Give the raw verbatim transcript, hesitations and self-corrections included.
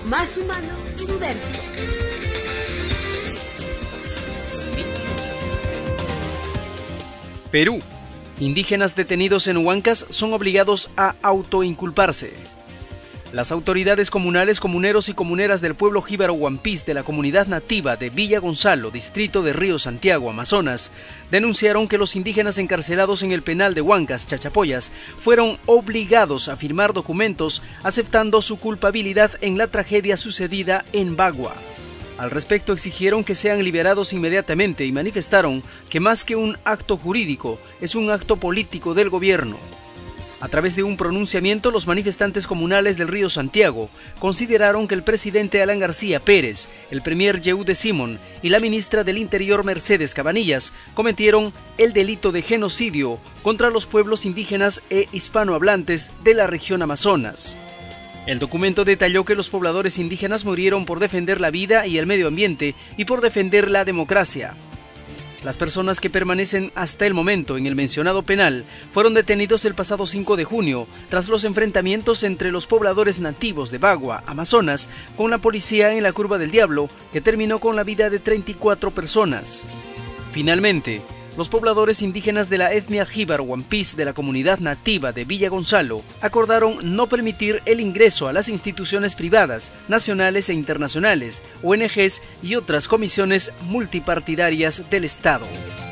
más humano y diverso. Perú. Indígenas detenidos en Huancas son obligados a autoinculparse. Las autoridades comunales, comuneros y comuneras del pueblo jíbaro Huampis de la comunidad nativa de Villa Gonzalo, distrito de Río Santiago, Amazonas, denunciaron que los indígenas encarcelados en el penal de Huancas, Chachapoyas, fueron obligados a firmar documentos aceptando su culpabilidad en la tragedia sucedida en Bagua. Al respecto, exigieron que sean liberados inmediatamente y manifestaron que más que un acto jurídico, es un acto político del gobierno. A través de un pronunciamiento, los manifestantes comunales del Río Santiago consideraron que el presidente Alan García Pérez, el premier Yehude Simón y la ministra del Interior Mercedes Cabanillas cometieron el delito de genocidio contra los pueblos indígenas e hispanohablantes de la región Amazonas. El documento detalló que los pobladores indígenas murieron por defender la vida y el medio ambiente y por defender la democracia. Las personas que permanecen hasta el momento en el mencionado penal fueron detenidos el pasado cinco de junio tras los enfrentamientos entre los pobladores nativos de Bagua, Amazonas, con la policía en la Curva del Diablo, que terminó con la vida de treinta y cuatro personas. Finalmente, los pobladores indígenas de la etnia jíbaro Huampis de la comunidad nativa de Villa Gonzalo acordaron no permitir el ingreso a las instituciones privadas, nacionales e internacionales, O N Ges y otras comisiones multipartidarias del Estado.